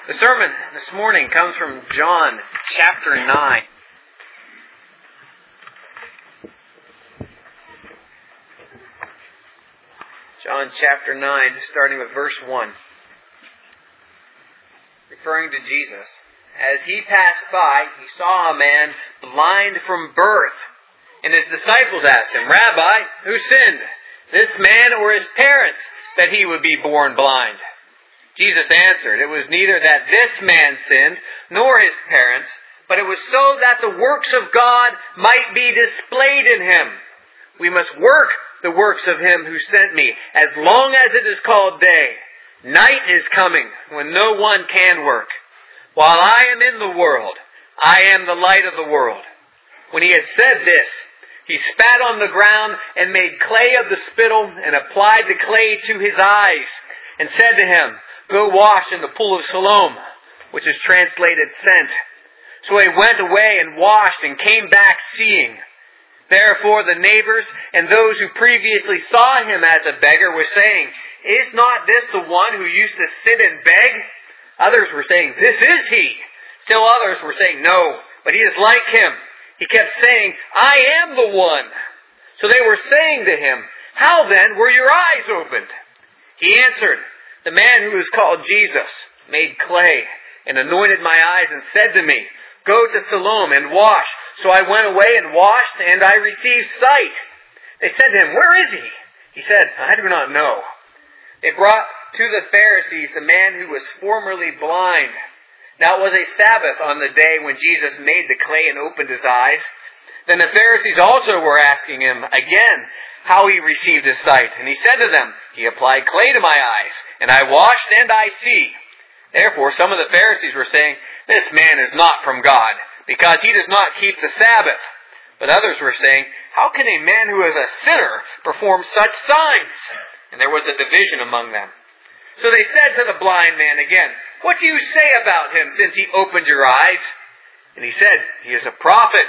The sermon this morning comes from John chapter 9. John chapter 9, starting with verse 1. Referring to Jesus. As he passed by, he saw a man blind from birth. And his disciples asked him, "Rabbi, who sinned, this man or his parents, that he would be born blind?" Jesus answered, "It was neither that this man sinned, nor his parents, but it was so that the works of God might be displayed in him. We must work the works of him who sent me, as long as it is called day. Night is coming, when no one can work. While I am in the world, I am the light of the world." When he had said this, he spat on the ground and made clay of the spittle and applied the clay to his eyes and said to him, "Go wash in the pool of Siloam," which is translated sent. So he went away and washed and came back seeing. Therefore the neighbors and those who previously saw him as a beggar were saying, "Is not this the one who used to sit and beg?" Others were saying, "This is he." Still others were saying, "No, but he is like him." He kept saying, "I am the one." So they were saying to him, "How then were your eyes opened?" He answered, "The man who is called Jesus made clay and anointed my eyes and said to me, 'Go to Siloam and wash.' So I went away and washed, and I received sight." They said to him, "Where is he?" He said, "I do not know." They brought to the Pharisees the man who was formerly blind. Now it was a Sabbath on the day when Jesus made the clay and opened his eyes. Then the Pharisees also were asking him again how he received his sight. And he said to them, "He applied clay to my eyes, and I washed and I see." Therefore some of the Pharisees were saying, "This man is not from God, because he does not keep the Sabbath." But others were saying, "How can a man who is a sinner perform such signs?" And there was a division among them. So they said to the blind man again, "What do you say about him since he opened your eyes?" And he said, "He is a prophet."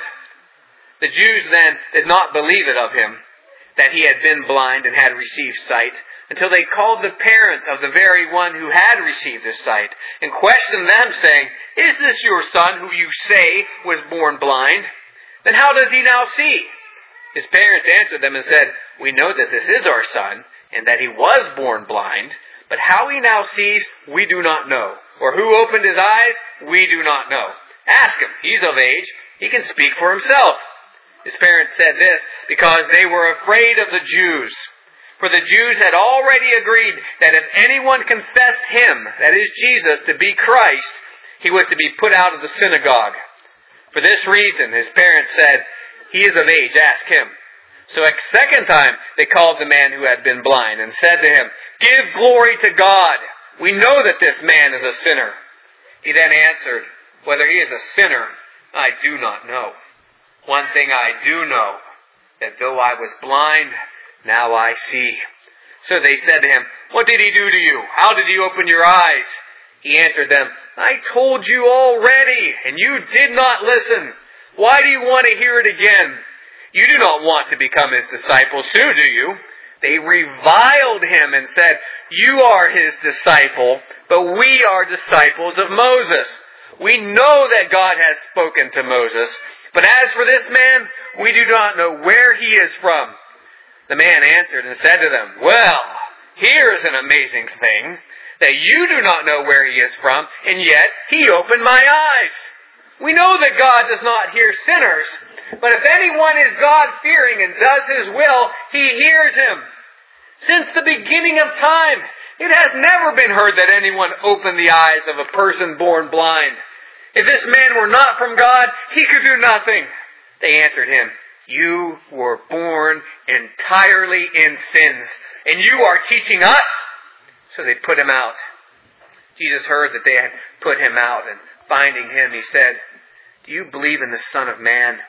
The Jews then did not believe it of him, that he had been blind and had received sight, until they called the parents of the very one who had received his sight, and questioned them, saying, "Is this your son who you say was born blind? Then how does he now see?" His parents answered them and said, "We know that this is our son, and that he was born blind. But how he now sees, we do not know. Or who opened his eyes, we do not know. Ask him. He's of age. He can speak for himself." His parents said this because they were afraid of the Jews. For the Jews had already agreed that if anyone confessed him, that is Jesus, to be Christ, he was to be put out of the synagogue. For this reason, his parents said, "He is of age. Ask him." So a second time they called the man who had been blind and said to him, "Give glory to God. We know that this man is a sinner." He then answered, "Whether he is a sinner, I do not know. One thing I do know, that though I was blind, now I see." So they said to him, "What did he do to you? How did he open your eyes?" He answered them, "I told you already, and you did not listen. Why do you want to hear it again? You do not want to become his disciples too, do you?" They reviled him and said, "You are his disciple, but we are disciples of Moses. We know that God has spoken to Moses, but as for this man, we do not know where he is from." The man answered and said to them, "Well, here's an amazing thing, that you do not know where he is from, and yet he opened my eyes. We know that God does not hear sinners, but if anyone is God-fearing and does his will, he hears him. Since the beginning of time, it has never been heard that anyone opened the eyes of a person born blind. If this man were not from God, he could do nothing." They answered him, "You were born entirely in sins, and you are teaching us?" So they put him out. Jesus heard that they had put him out, and finding him, he said, "Do you believe in the Son of Man?"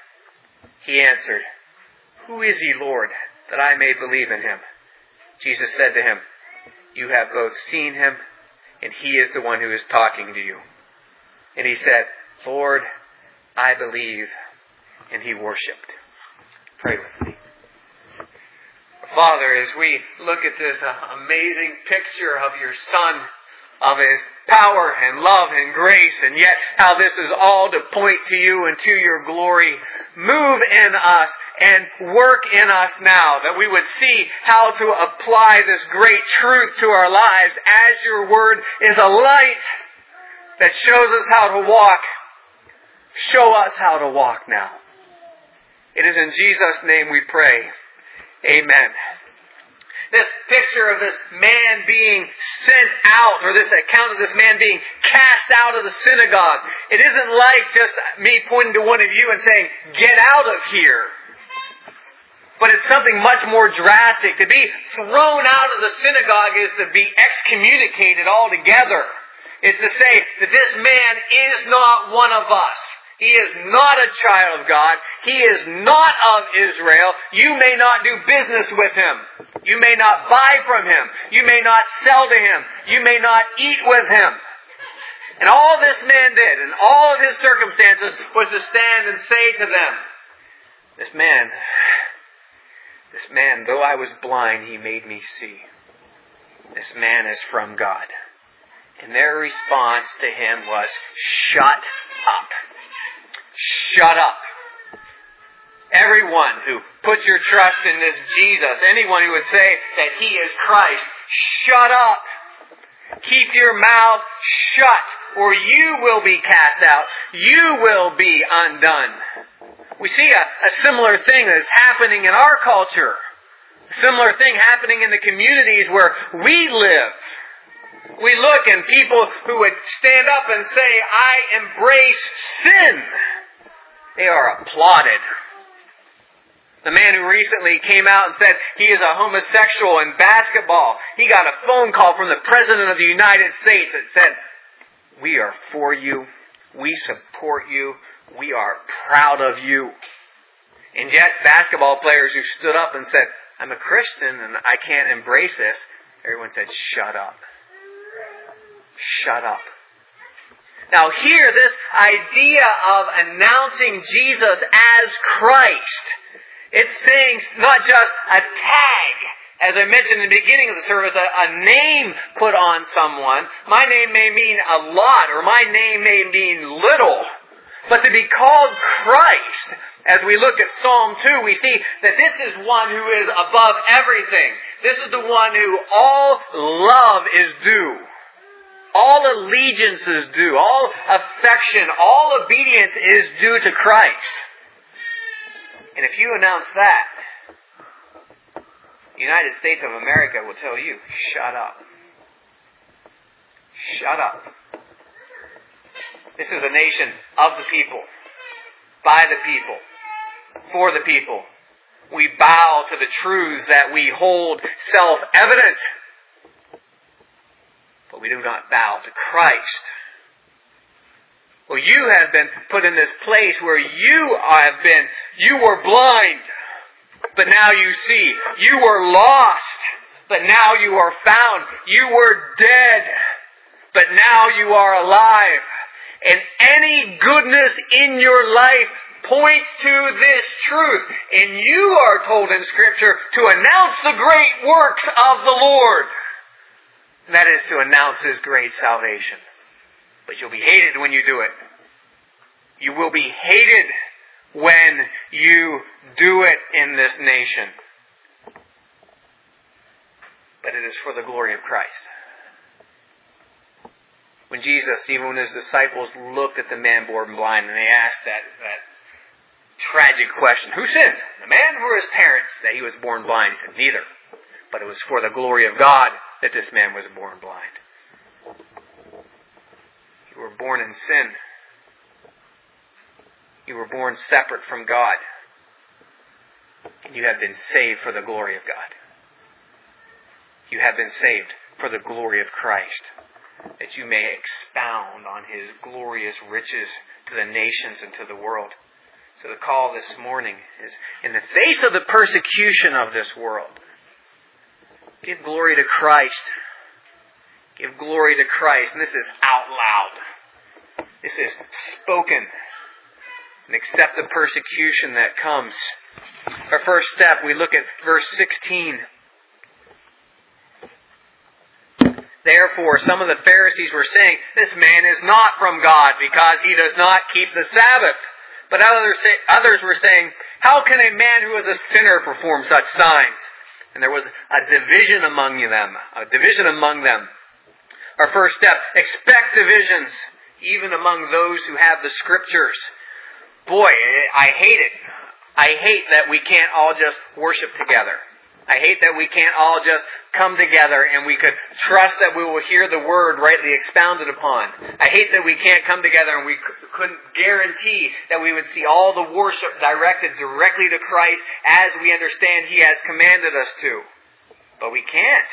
He answered, "Who is he, Lord, that I may believe in him?" Jesus said to him, "You have both seen him, and he is the one who is talking to you." And he said, "Lord, I believe." And he worshipped. Pray with me. Father, as we look at this amazing picture of your Son, of His power and love and grace, and yet how this is all to point to you and to your glory. Move in us and work in us now, that we would see how to apply this great truth to our lives, as your word is a light that shows us how to walk. Show us how to walk now. It is in Jesus' name we pray. Amen. This picture of this man being sent out, or this account of this man being cast out of the synagogue, it isn't like just me pointing to one of you and saying, get out of here. But it's something much more drastic. To be thrown out of the synagogue is to be excommunicated altogether. It's to say that this man is not one of us. He is not a child of God. He is not of Israel. You may not do business with him. You may not buy from him. You may not sell to him. You may not eat with him. And all this man did, and all of his circumstances, was to stand and say to them, This man, though I was blind, he made me see. This man is from God. And their response to him was, shut up. Shut up. Everyone who puts your trust in this Jesus, anyone who would say that He is Christ, shut up. Keep your mouth shut, or you will be cast out. You will be undone. We see a similar thing that is happening in our culture. A similar thing happening in the communities where we live. We look and people who would stand up and say, I embrace sin, they are applauded. The man who recently came out and said he is a homosexual in basketball, he got a phone call from the President of the United States that said, we are for you, we support you, we are proud of you. And yet basketball players who stood up and said, I'm a Christian and I can't embrace this, everyone said, shut up. Shut up. Now here, this idea of announcing Jesus as Christ, it's saying not just a tag, as I mentioned in the beginning of the service, a name put on someone. My name may mean a lot, or my name may mean little. But to be called Christ, as we look at Psalm 2, we see that this is one who is above everything. This is the one who all love is due. All allegiance is due. All affection, all obedience is due to Christ. And if you announce that, the United States of America will tell you, shut up. Shut up. This is a nation of the people, by the people, for the people. We bow to the truths that we hold self-evident, but we do not bow to Christ. Well, you have been put in this place where you were blind, but now you see. You were lost, but now you are found. You were dead, but now you are alive. And any goodness in your life points to this truth. And you are told in Scripture to announce the great works of the Lord. And that is to announce His great salvation. But you'll be hated when you do it. You will be hated when you do it in this nation. But it is for the glory of Christ. When Jesus, even when His disciples looked at the man born blind and they asked that tragic question, who sinned? The man or his parents that he was born blind? He said, neither. But it was for the glory of God that this man was born blind. You were born in sin. You were born separate from God. And you have been saved for the glory of God. You have been saved for the glory of Christ, that you may expound on His glorious riches to the nations and to the world. So the call this morning is, in the face of the persecution of this world, give glory to Christ. Give glory to Christ. And this is out loud. This is spoken. And accept the persecution that comes. Our first step, we look at verse 16. Therefore, some of the Pharisees were saying, this man is not from God because he does not keep the Sabbath. But others were saying, how can a man who is a sinner perform such signs? And there was a division among them. Our first step, expect divisions, even among those who have the Scriptures. Boy, I hate it. I hate that we can't all just worship together. I hate that we can't all just come together and we could trust that we will hear the Word rightly expounded upon. I hate that we can't come together and we couldn't guarantee that we would see all the worship directed directly to Christ as we understand He has commanded us to. But we can't.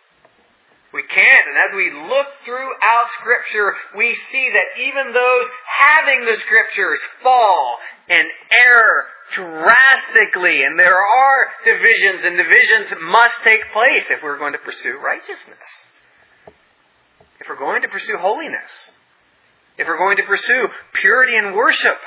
We can't. And as we look throughout Scripture, we see that even those having the Scriptures fall and err drastically. And there are divisions, and divisions must take place if we're going to pursue righteousness. If we're going to pursue holiness. If we're going to pursue purity in worship.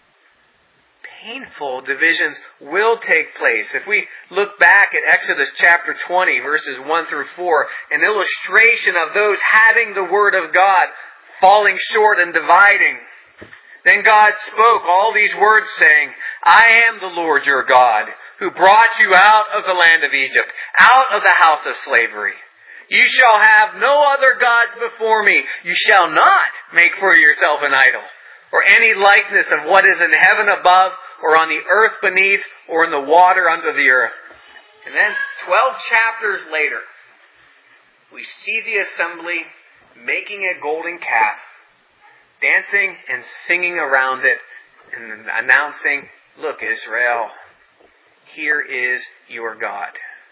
Painful divisions will take place. If we look back at Exodus chapter 20, verses 1 through 4, an illustration of those having the Word of God falling short and dividing. Then God spoke all these words, saying, I am the Lord your God, who brought you out of the land of Egypt, out of the house of slavery. You shall have no other gods before me. You shall not make for yourself an idol, or any likeness of what is in heaven above, or on the earth beneath, or in the water under the earth. And then 12 chapters later, we see the assembly making a golden calf, dancing and singing around it, and announcing, look, Israel, here is your God.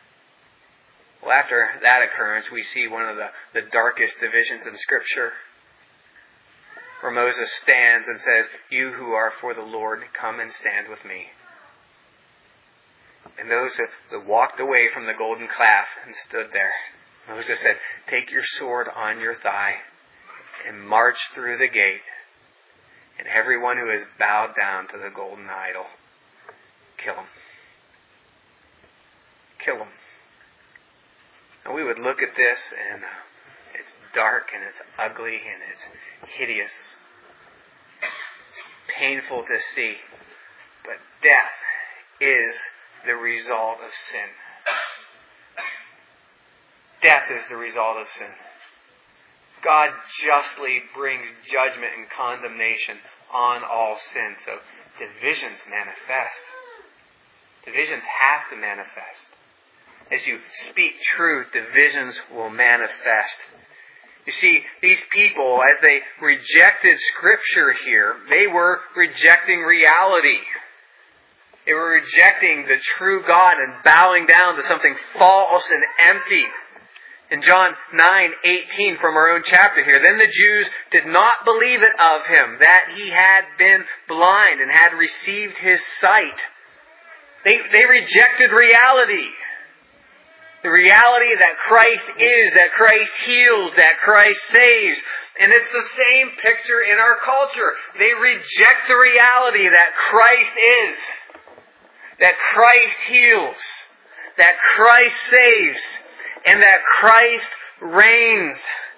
Well, after that occurrence, we see one of the darkest divisions in Scripture, where Moses stands and says, you who are for the Lord, come and stand with me. And those that walked away from the golden calf and stood there, Moses said, take your sword on your thigh and march through the gate. And everyone who has bowed down to the golden idol, kill him. Kill him. And we would look at this and it's dark and it's ugly and it's hideous. It's painful to see. But death is the result of sin. Death is the result of sin. God justly brings judgment and condemnation on all sin. So divisions manifest. Divisions have to manifest. As you speak truth, divisions will manifest. You see, these people, as they rejected Scripture here, they were rejecting reality. They were rejecting the true God and bowing down to something false and empty. In John 9:18 from our own chapter here, then the Jews did not believe it of him, that he had been blind and had received his sight. They rejected reality. The reality that Christ is, that Christ heals, that Christ saves. And it's the same picture in our culture. They reject the reality that Christ is, that Christ heals, that Christ saves, and that Christ reigns.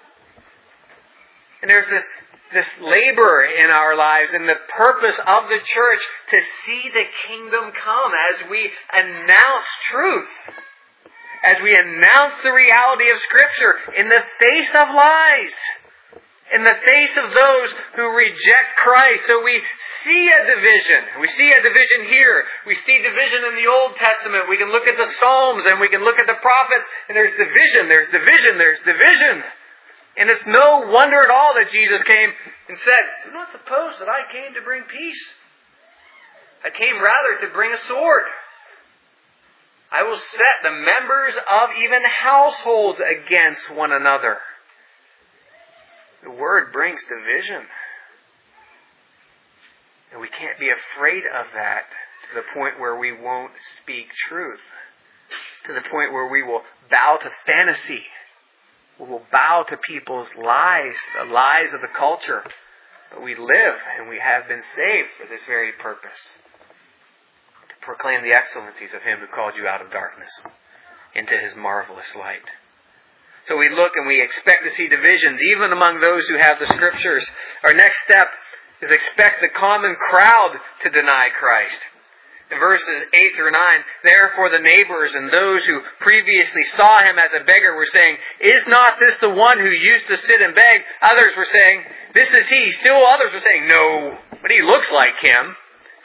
And there's this labor in our lives and the purpose of the church to see the kingdom come as we announce truth. As we announce the reality of Scripture in the face of lies. In the face of those who reject Christ. So we see a division. We see a division here. We see division in the Old Testament. We can look at the Psalms and we can look at the prophets. And there's division, there's division, there's division. And it's no wonder at all that Jesus came and said, do not suppose that I came to bring peace. I came rather to bring a sword. I will set the members of even households against one another. The Word brings division. And we can't be afraid of that to the point where we won't speak truth. To the point where we will bow to fantasy. We will bow to people's lies, the lies of the culture. But we live and we have been saved for this very purpose. To proclaim the excellencies of Him who called you out of darkness into His marvelous light. So we look and we expect to see divisions, even among those who have the Scriptures. Our next step is expect the common crowd to deny Christ. In verses 8 through 9, therefore the neighbors and those who previously saw him as a beggar were saying, is not this the one who used to sit and beg? Others were saying, this is he. Still others were saying, no, but he looks like him.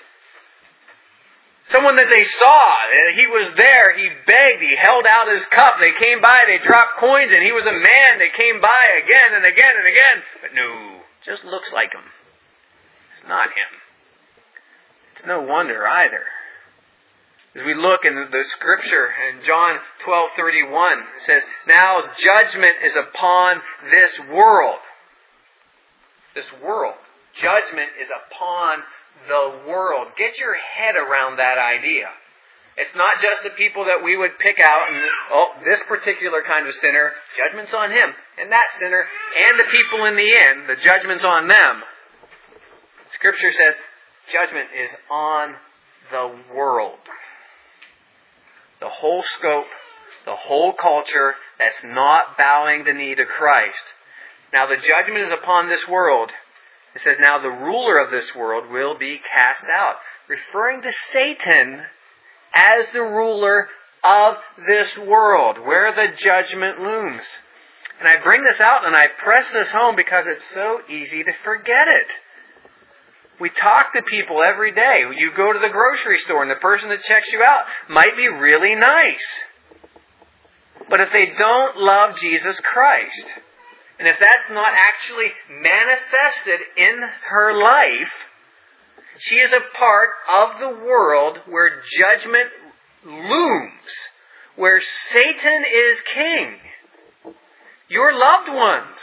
Someone that they saw, he was there, he begged, he held out his cup, they came by, they dropped coins, and he was a man that came by again and again and again. But no, just looks like him. It's not him. It's no wonder either. As we look in the Scripture in John 12:31, it says, now judgment is upon this world. This world. Judgment is upon the world. Get your head around that idea. It's not just the people that we would pick out and, this particular kind of sinner, judgment's on him. And that sinner, and the people in the end, the judgment's on them. Scripture says, judgment is on the world. The whole scope, the whole culture that's not bowing the knee to Christ. Now the judgment is upon this world. It says, now the ruler of this world will be cast out. Referring to Satan as the ruler of this world, where the judgment looms. And I bring this out and I press this home because it's so easy to forget it. We talk to people every day. You go to the grocery store and the person that checks you out might be really nice. But if they don't love Jesus Christ, and if that's not actually manifested in her life, she is a part of the world where judgment looms, where Satan is king. Your loved ones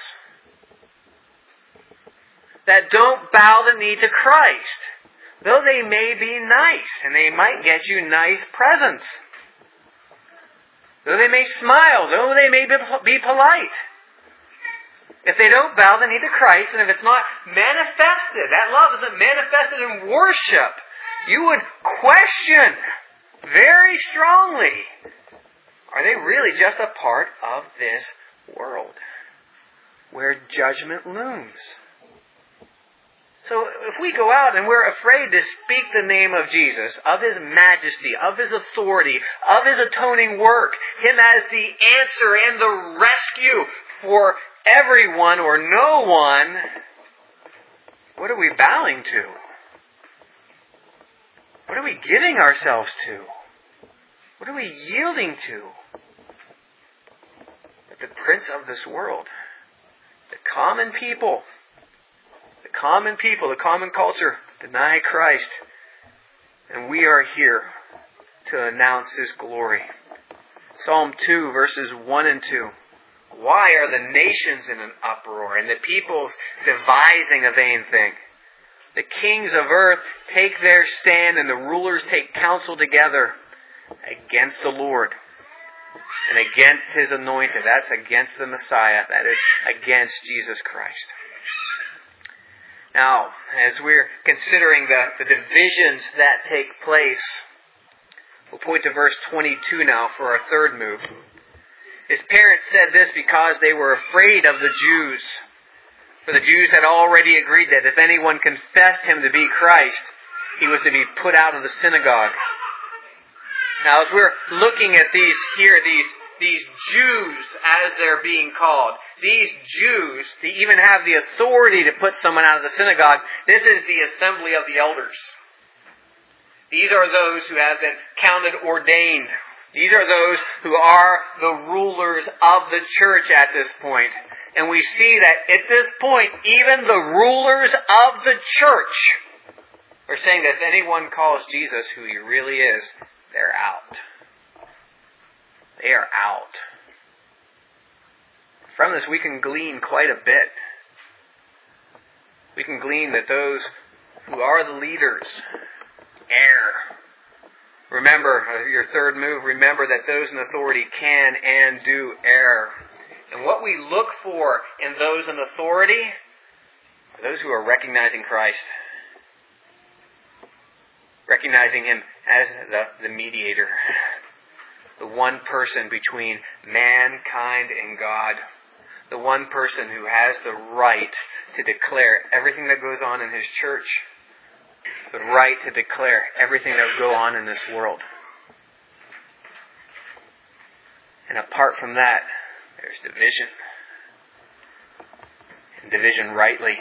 that don't bow the knee to Christ, though they may be nice, and they might get you nice presents, though they may smile, though they may be polite, if they don't bow the knee to Christ, and if it's not manifested, that love isn't manifested in worship, you would question very strongly, are they really just a part of this world where judgment looms? So if we go out and we're afraid to speak the name of Jesus, of His majesty, of His authority, of His atoning work, Him as the answer and the rescue for everyone or no one, what are we bowing to? What are we giving ourselves to? What are we yielding to? That the prince of this world, the common people, the common culture, deny Christ. And we are here to announce His glory. Psalm 2, verses 1 and 2. Why are the nations in an uproar, and the peoples devising a vain thing? The kings of earth take their stand, and the rulers take counsel together against the Lord and against His anointed. That's against the Messiah. That is against Jesus Christ. Now, as we're considering the divisions that take place, we'll point to verse 22 now for our third move. His parents said this because they were afraid of the Jews. For the Jews had already agreed that if anyone confessed Him to be Christ, he was to be put out of the synagogue. Now, as we're looking at these Jews as they're being called, these Jews, they even have the authority to put someone out of the synagogue. This is the assembly of the elders. These are those who have been counted ordained. These are those who are the rulers of the church at this point. And we see that at this point, even the rulers of the church are saying that if anyone calls Jesus who He really is, they're out. They are out. From this we can glean quite a bit. We can glean that those who are the leaders err. Remember, your third move, remember that those in authority can and do err. And what we look for in those in authority are those who are recognizing Christ. Recognizing Him as the mediator. the one person between mankind and God, the one person who has the right to declare everything that goes on in His church, the right to declare everything that will go on in this world. And apart from that, there's division. And division rightly.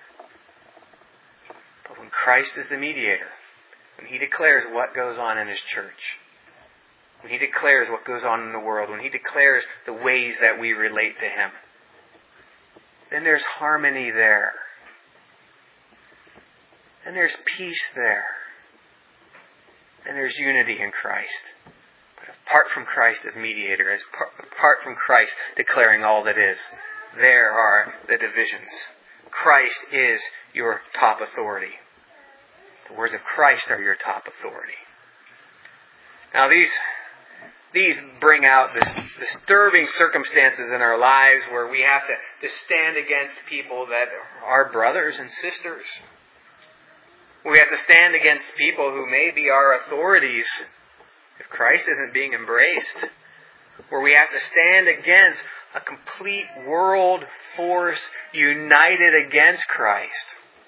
But when Christ is the mediator, when He declares what goes on in His church, when He declares what goes on in the world, when He declares the ways that we relate to Him, then there's harmony there. Then there's peace there. Then there's unity in Christ. But apart from Christ as mediator, apart from Christ declaring all that is, there are the divisions. Christ is your top authority. The words of Christ are your top authority. Now these bring out this disturbing circumstances in our lives where we have to stand against people that are brothers and sisters. We have to stand against people who may be our authorities if Christ isn't being embraced. Where we have to stand against a complete world force united against Christ.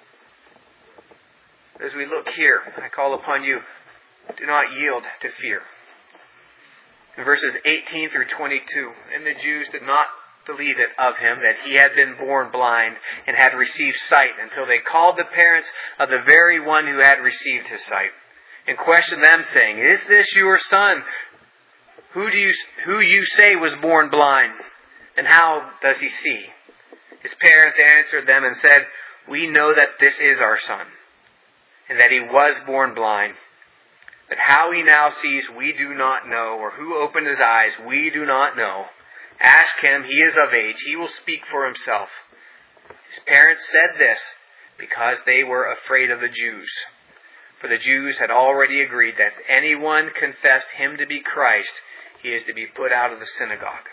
As we look here, I call upon you, do not yield to fear. In verses 18 through 22, and the Jews did not believe it of Him that He had been born blind and had received sight until they called the parents of the very one who had received his sight and questioned them, saying, "Is this your son, who you say was born blind? And how does he see?" His parents answered them and said, "We know that this is our son, and that he was born blind. But how he now sees, we do not know, or who opened his eyes, we do not know. Ask him, he is of age, he will speak for himself." His parents said this because they were afraid of the Jews. For the Jews had already agreed that if anyone confessed him to be Christ, he is to be put out of the synagogue.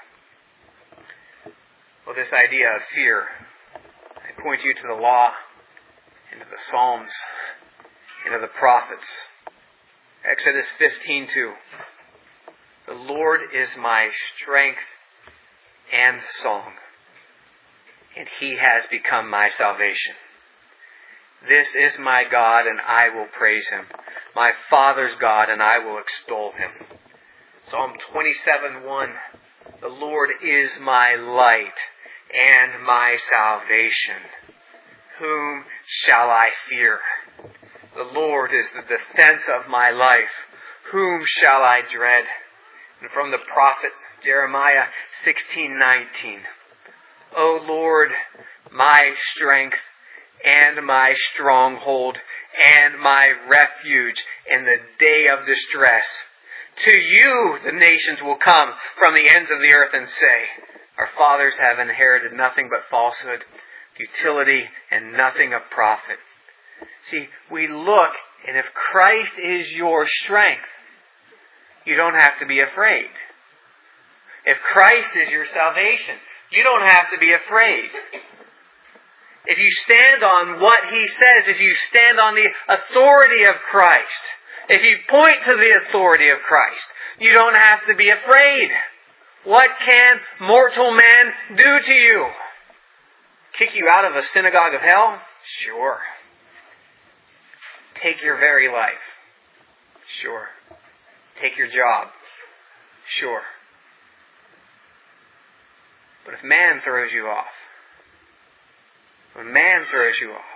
Well, this idea of fear, I point you to the law, and to the Psalms, and to the prophets. Exodus 15:2. The Lord is my strength and song, and He has become my salvation. This is my God, and I will praise Him, my Father's God, and I will extol Him. Psalm 27:1. The Lord is my light and my salvation. Whom shall I fear? The Lord is the defense of my life. Whom shall I dread? And from the prophet Jeremiah 16:19. O Lord, my strength and my stronghold and my refuge in the day of distress. To you the nations will come from the ends of the earth and say, "Our fathers have inherited nothing but falsehood, futility, and nothing of profit." See, we look, and if Christ is your strength, you don't have to be afraid. If Christ is your salvation, you don't have to be afraid. If you stand on what He says, if you stand on the authority of Christ, if you point to the authority of Christ, you don't have to be afraid. What can mortal man do to you? Kick you out of a synagogue of hell? Sure. Take your very life? Sure. Take your job? Sure. But if man throws you off, when man throws you off,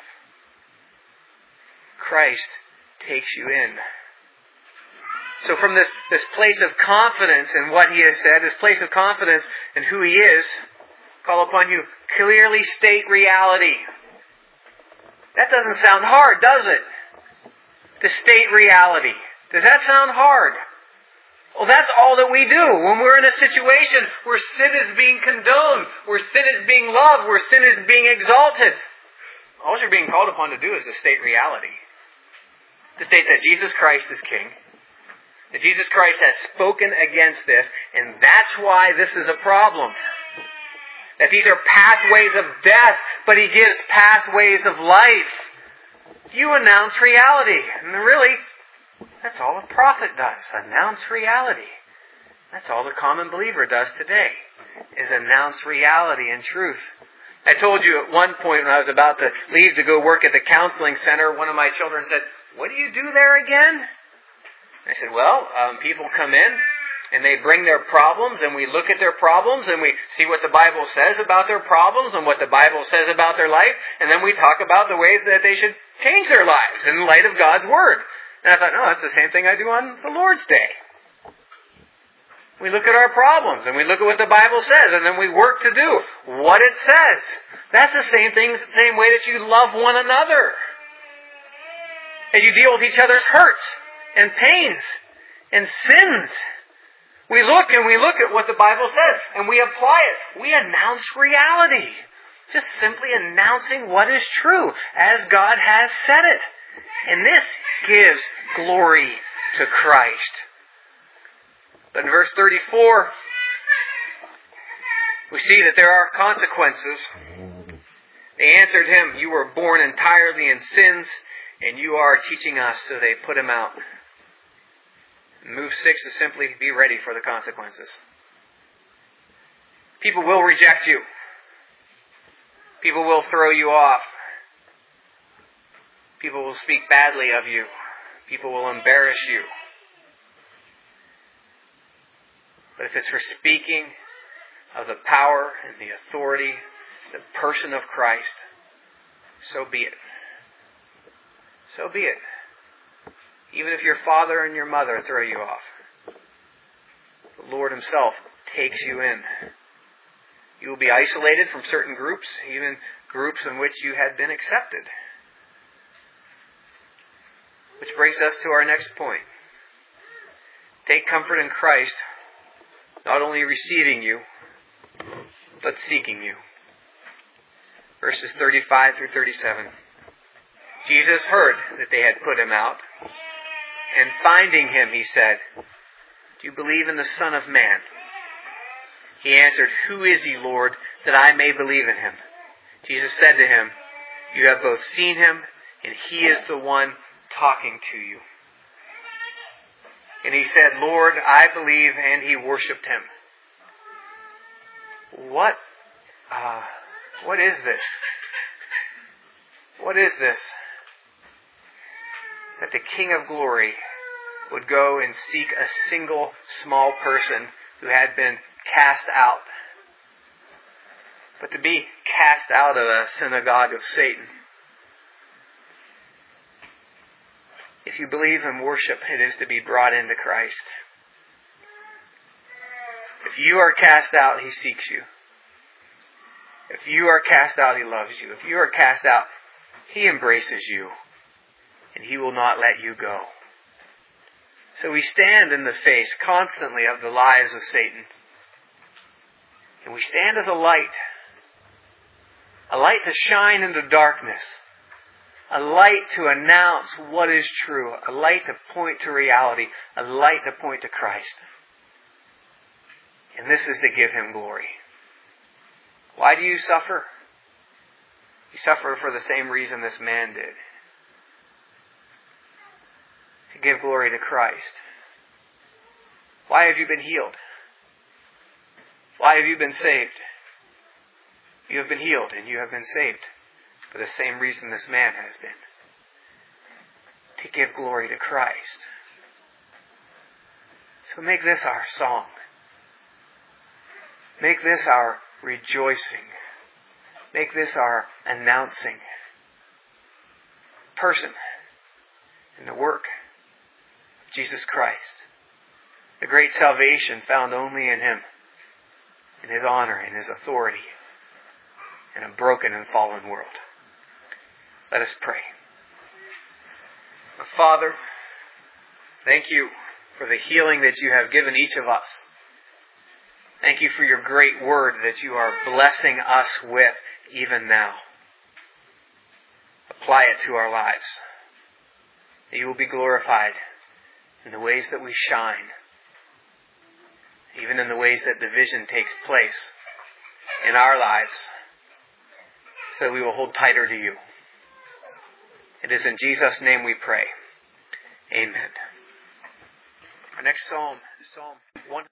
Christ takes you in. So from this place of confidence in what He has said, this place of confidence in who He is, call upon you, clearly state reality. That doesn't sound hard, does it? To state reality. Does that sound hard? Well, that's all that we do when we're in a situation where sin is being condoned, where sin is being loved, where sin is being exalted. All you're being called upon to do is to state reality. To state that Jesus Christ is King. That Jesus Christ has spoken against this, and that's why this is a problem. That these are pathways of death, but He gives pathways of life. You announce reality. And really, that's all a prophet does. Announce reality. That's all the common believer does today, is announce reality and truth. I told you at one point when I was about to leave to go work at the counseling center, one of my children said, "What do you do there again?" I said, "Well, people come in and they bring their problems, and we look at their problems and we see what the Bible says about their problems and what the Bible says about their life, and then we talk about the ways that they should change their lives in light of God's Word." And I thought, no, that's the same thing I do on the Lord's Day. We look at our problems and we look at what the Bible says, and then we work to do what it says. That's the same thing, the same way that you love one another. As you deal with each other's hurts and pains and sins. We look at what the Bible says and we apply it. We announce reality. Just simply announcing what is true as God has said it. And this gives glory to Christ. But in verse 34, we see that there are consequences. They answered him, "You were born entirely in sins, and you are teaching us." So they put him out. Move 6 is simply be ready for the consequences. People will reject you. People will throw you off. People will speak badly of you. People will embarrass you. But if it's for speaking of the power and the authority, the person of Christ, so be it. So be it. Even if your father and your mother throw you off, the Lord Himself takes you in. You will be isolated from certain groups, even groups in which you had been accepted. Which brings us to our next point. Take comfort in Christ, not only receiving you, but seeking you. Verses 35 through 37. Jesus heard that they had put him out, and finding him, he said, "Do you believe in the Son of Man?" He answered, "Who is he, Lord, that I may believe in him?" Jesus said to him, "You have both seen him, and he is the one talking to you." And he said, "Lord, I believe," and he worshipped him. What is this? What is this? That the King of Glory would go and seek a single small person who had been cast out. But to be cast out of a synagogue of Satan. If you believe and worship, it is to be brought into Christ. If you are cast out, He seeks you. If you are cast out, He loves you. If you are cast out, He embraces you. And He will not let you go. So we stand in the face constantly of the lies of Satan. And we stand as a light to shine in the darkness. A light to announce what is true. A light to point to reality. A light to point to Christ. And this is to give Him glory. Why do you suffer? You suffer for the same reason this man did. To give glory to Christ. Why have you been healed? Why have you been saved? You have been healed and you have been saved for the same reason this man has been. To give glory to Christ. So make this our song. Make this our rejoicing. Make this our announcing. Person in the work of Jesus Christ. The great salvation found only in Him. In His honor, in His authority. In a broken and fallen world. Let us pray. Father, thank You for the healing that You have given each of us. Thank You for Your great word that You are blessing us with even now. Apply it to our lives. That You will be glorified in the ways that we shine. Even in the ways that division takes place in our lives. So that we will hold tighter to You. It is in Jesus' name we pray. Amen. Our next psalm is Psalm 1.